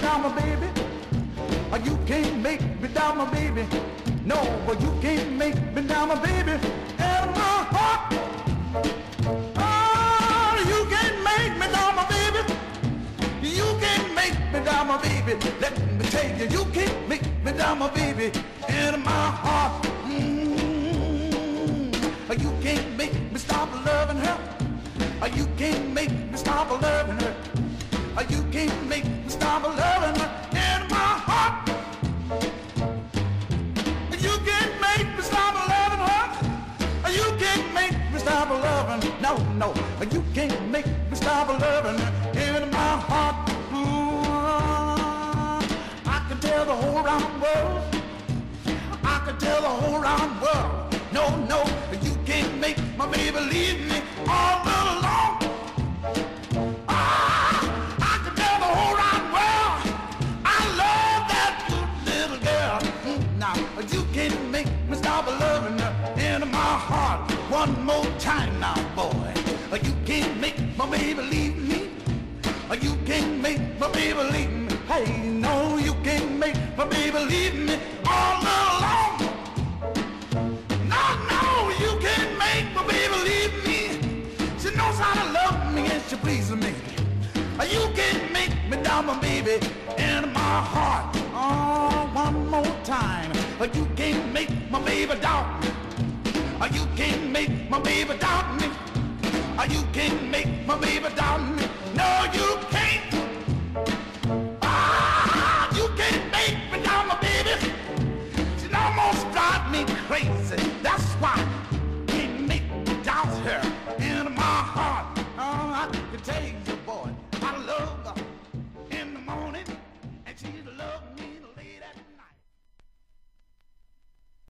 down, my baby. You can't make me down, my baby. No, but you can't make me down, my baby. And my heart. Oh, you can't make me down, my baby. You can't make me down, my baby. Let me tell you, you can't make me down, my baby. And my heart. You can't make me stop loving her. You can't make me stop loving her. You can't make me stop loving her. In my heart. You can't make me stop loving her. You can't make me stop loving. No, no. You can't make me stop loving her. In my heart. I can tell the whole round world. I can tell the whole round world. No, no. You can't make my baby leave me all alone. I can tell the whole round world I love that good little girl. Now you can't make me stop loving her in my heart. One more time now, boy. You can't make my baby leave me. You can't make my baby leave me. Hey, no, you can't make my baby leave me all alone. You can't make my baby leave me. She knows how to love me and she pleases me. You can't make me down, my baby, in my heart. Oh, one more time. You can't make my baby doubt me. You can't make my baby doubt me. You can't make my baby doubt me. No, you can't. You can't make me down, my baby. She almost drives me crazy. That's why. Her in my heart. Oh, I can take